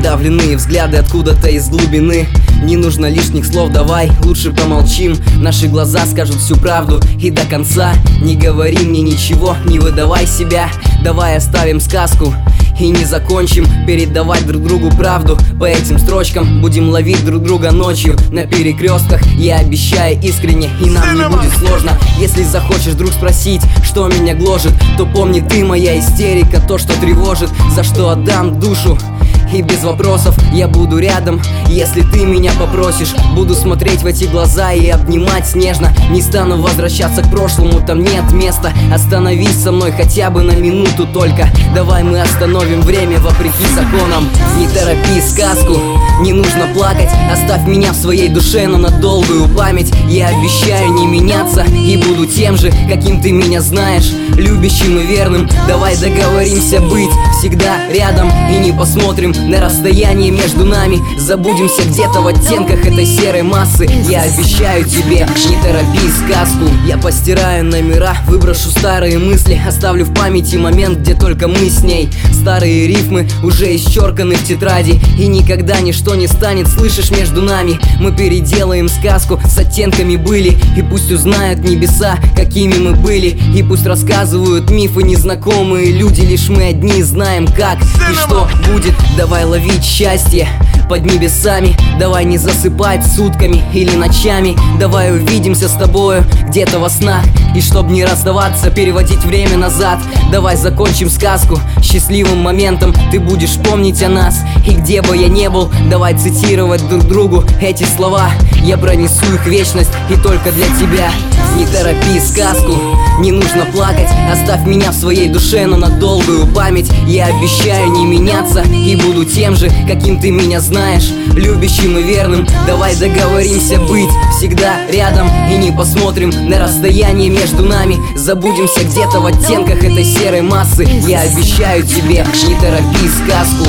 Подавленные взгляды откуда-то из глубины. Не нужно лишних слов, давай лучше помолчим. Наши глаза скажут всю правду и до конца. Не говори мне ничего, не выдавай себя. Давай оставим сказку и не закончим передавать друг другу правду. По этим строчкам будем ловить друг друга ночью на перекрестках. Я обещаю искренне, и нам не будет сложно. Если захочешь вдруг спросить, что меня гложет, то помни, ты моя истерика, то, что тревожит, за что отдам душу. И без вопросов я буду рядом, если ты меня попросишь. Буду смотреть в эти глаза и обнимать нежно. Не стану возвращаться к прошлому, там нет места. Остановись со мной хотя бы на минуту только. Давай мы остановим время вопреки законам. Не торопи сказку, не нужно плакать. Оставь меня в своей душе, но на долгую память. Я обещаю не меняться и буду тем же, каким ты меня знаешь, любящим и верным. Давай договоримся быть всегда рядом и не посмотрим на расстояние между нами. Забудемся где-то в оттенках этой серой массы. Я обещаю тебе, не торопи сказку. Я постираю номера, выброшу старые мысли. Оставлю в памяти момент, где только мы с ней. Старые рифмы уже исчерканы в тетради, и никогда ничто не станет, слышишь, между нами. Мы переделаем сказку с оттенками были. И пусть узнают небеса, какими мы были. И пусть рассказывают мифы незнакомые люди. Лишь мы одни знаем, как и что будет. Давай ловить счастье под небесами. Давай не засыпать сутками или ночами. Давай увидимся с тобою где-то во снах. И чтоб не расставаться, переводить время назад. Давай закончим сказку счастливым моментом. Ты будешь помнить о нас, и где бы я не был, давай цитировать друг другу эти слова. Я пронесу их в вечность и только для тебя. Не торопи сказку, не нужно плакать. Оставь меня в своей душе, но на долгую память. Я обещаю не меняться и буду тем же, каким ты меня знаешь, любящим и верным. Давай договоримся быть всегда рядом и не посмотрим на расстояние между нами. Забудемся где-то в оттенках этой серой массы. Я обещаю тебе, не торопи сказку.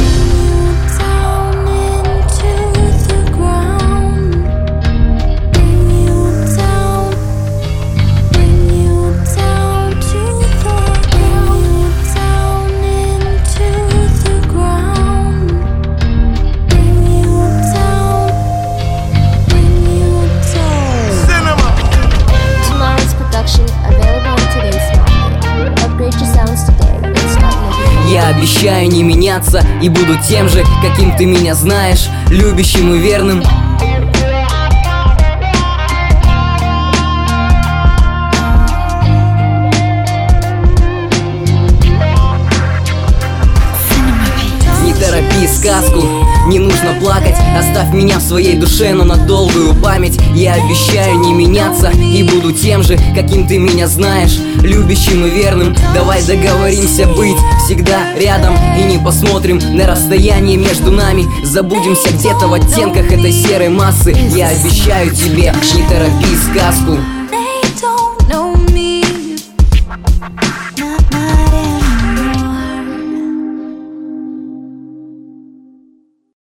Я обещаю не меняться и буду тем же, каким ты меня знаешь, любящим и верным. Не торопи сказку, не нужно плакать. Оставь меня в своей душе, но на долгую память. Я обещаю не меняться и буду тем же, каким ты меня знаешь, любящим и верным. Давай договоримся быть всегда рядом и не посмотрим на расстояние между нами. Забудемся где-то в оттенках этой серой массы. Я обещаю тебе, не торопи сказку.